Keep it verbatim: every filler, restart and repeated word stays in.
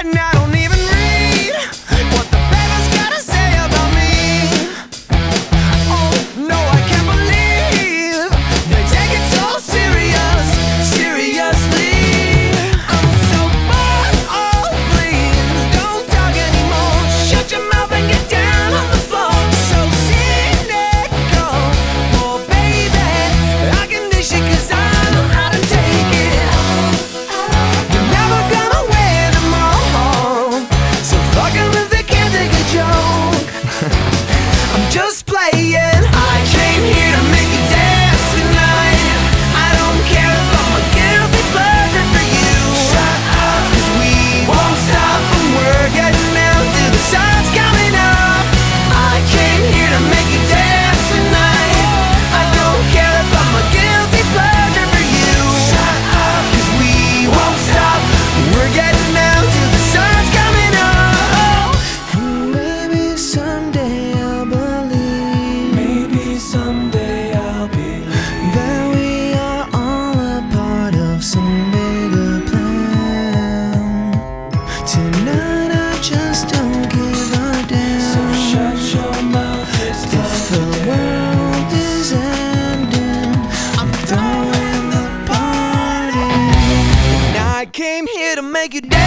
and I don't even read what the paper's gotta say about me. Oh no, I can't believe they take it so serious, seriously. I'm so bored, oh please don't talk anymore. Shut your mouth and get down on the floor. So cynical, oh baby, I can dish it 'cause I know how to take it. You're never gonna win them all, so fucking with it can't take a joke. I'm just playing. I came here to make you dance tonight. I don't care if I'm a guilty pleasure for you. Shut up, 'cause we won't stop and we're getting down till the sun's coming up. I came here to make you dance tonight. I don't care if I'm a guilty pleasure for you. Shut up, 'cause we won't stop. We're getting down till the sun's coming up. And maybe someday I'll believe. Maybe someday I'll believe that we are all a part of some bigger plan. Tonight I just don't give a damn. So shut your mouth. It's if the world is ending, I'm throwing the party. And I came here to make you dance.